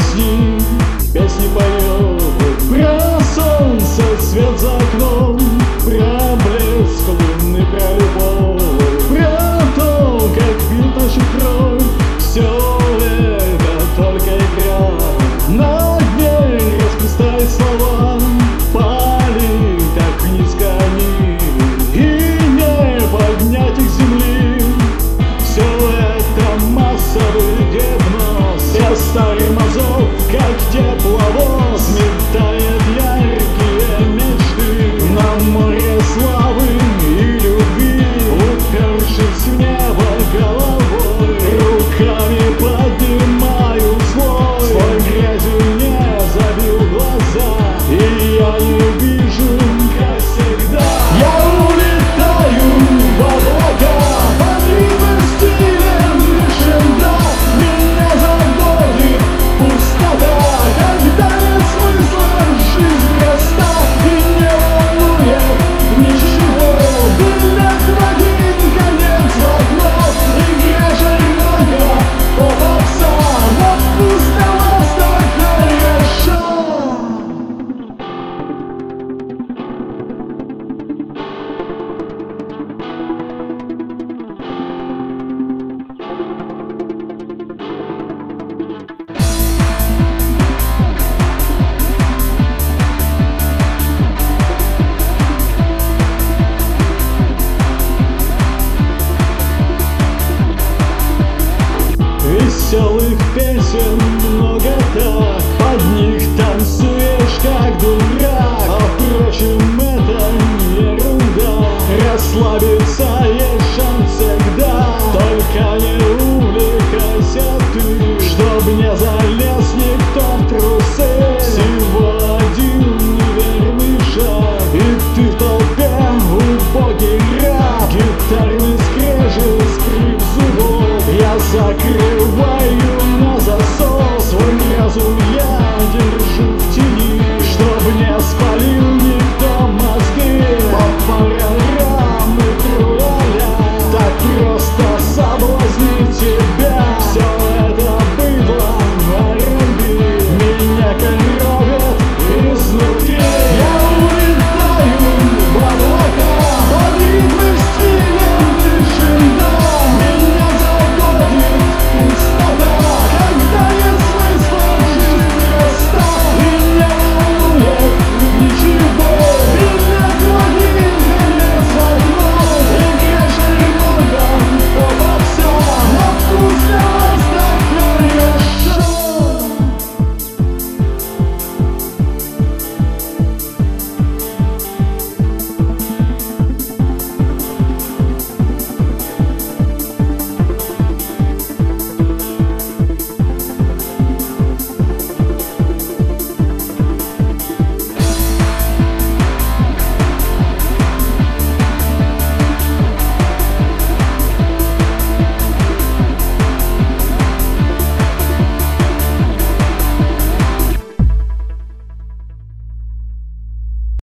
песни, песни поет про солнце, свет за окном, про блеск луны, про любовь, про то, как бьет нашу кровь. Все это только игра, на дне расплескает слова, пали так низко они, и не поднять их с земли. Все это массовый гипноз, я старый мазок, как тепловоз, метает